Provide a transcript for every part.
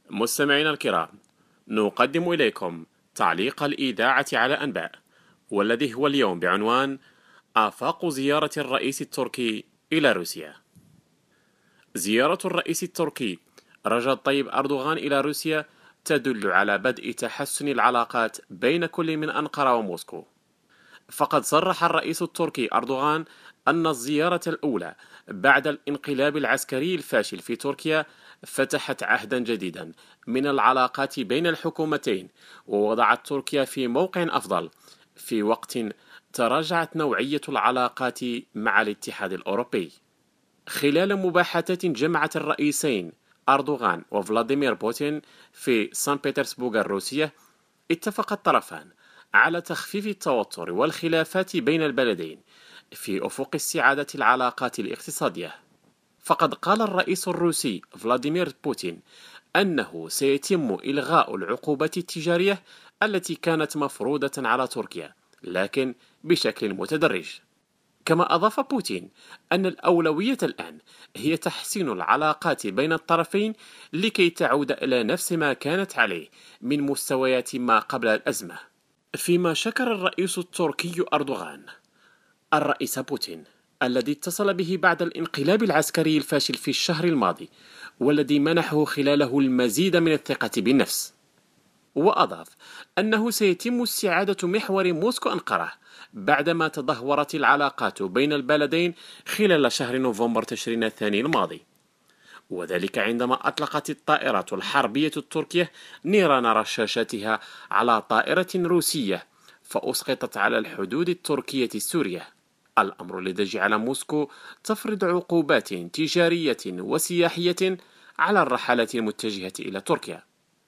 مستمعينا الكرام، نقدم إليكم تعليق الإذاعة على أنباء، والذي هو اليوم بعنوان آفاق زيارة الرئيس التركي إلى روسيا. زيارة الرئيس التركي رجب طيب أردوغان إلى روسيا تدل على بدء تحسن العلاقات بين كل من أنقرة وموسكو. فقد صرح الرئيس التركي أردوغان أن الزيارة الأولى بعد الانقلاب العسكري الفاشل في تركيا فتحت عهدا جديدا من العلاقات بين الحكومتين، ووضعت تركيا في موقع أفضل في وقت تراجعت نوعية العلاقات مع الاتحاد الأوروبي. خلال مباحثات جمعت الرئيسين أردوغان وفلاديمير بوتين في سان بطرسبرغ الروسية، اتفق الطرفان على تخفيف التوتر والخلافات بين البلدين في أفق استعادة العلاقات الاقتصادية. فقد قال الرئيس الروسي فلاديمير بوتين أنه سيتم إلغاء العقوبات التجارية التي كانت مفروضة على تركيا، لكن بشكل متدرج. كما أضاف بوتين أن الأولوية الآن هي تحسين العلاقات بين الطرفين لكي تعود إلى نفس ما كانت عليه من مستويات ما قبل الأزمة. فيما شكر الرئيس التركي أردوغان الرئيس بوتين الذي اتصل به بعد الانقلاب العسكري الفاشل في الشهر الماضي، والذي منحه خلاله المزيد من الثقة بالنفس. وأضاف أنه سيتم استعادة محور موسكو أنقرة بعدما تدهورت العلاقات بين البلدين خلال شهر نوفمبر تشرين الثاني الماضي، وذلك عندما أطلقت الطائرات الحربية التركية نيران رشاشاتها على طائرة روسية فأسقطت على الحدود التركية السورية، الأمر الذي جعل موسكو تفرض عقوبات تجارية وسياحية على الرحلات المتجهة إلى تركيا.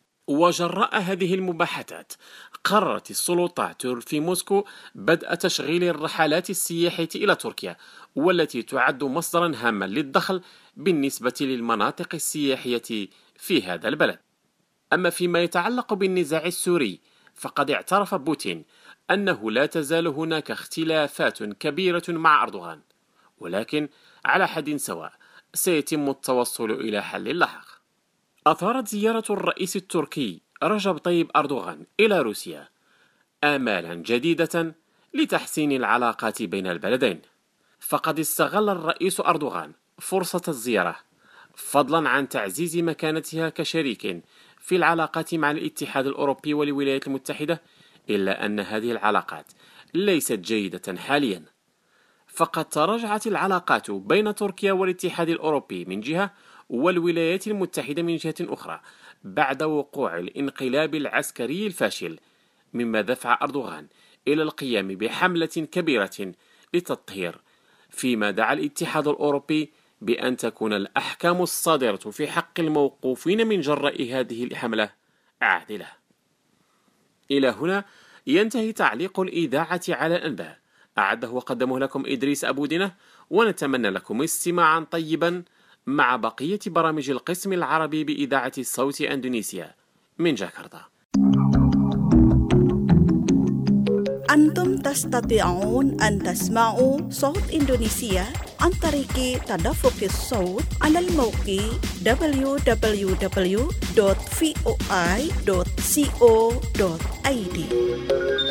وجراء هذه المباحثات قررت السلطات في موسكو بدء تشغيل الرحلات السياحية إلى تركيا، والتي تعد مصدرا هاما للدخل بالنسبة للمناطق السياحية في هذا البلد. أما فيما يتعلق بالنزاع السوري، فقد اعترف بوتين أنه لا تزال هناك اختلافات كبيرة مع أردوغان، ولكن على حد سواء سيتم التوصل إلى حل لاحق. أثارت زيارة الرئيس التركي رجب طيب أردوغان إلى روسيا آمالا جديدة لتحسين العلاقات بين البلدين. فقد استغل الرئيس أردوغان فرصة الزيارة فضلا عن تعزيز مكانتها كشريك في العلاقات مع الاتحاد الأوروبي والولايات المتحدة، إلا أن هذه العلاقات ليست جيدة حاليا. فقد تراجعت العلاقات بين تركيا والاتحاد الأوروبي من جهة والولايات المتحدة من جهة أخرى بعد وقوع الانقلاب العسكري الفاشل، مما دفع أردوغان إلى القيام بحملة كبيرة للتطهير، فيما دعا الاتحاد الأوروبي بأن تكون الأحكام الصادرة في حق الموقوفين من جراء هذه الحملة عادلة. إلى هنا ينتهي تعليق الإذاعة على الأنباء، أعده وقدمه لكم إدريس أبو دينة، ونتمنى لكم استماعا طيبا مع بقية برامج القسم العربي بإذاعة صوت أندونيسيا من جاكرتا. أنتم تستطيعون أن تسمعوا صوت إندونيسيا عن طريق تدفق الصوت على الموقع www.voi.co.id.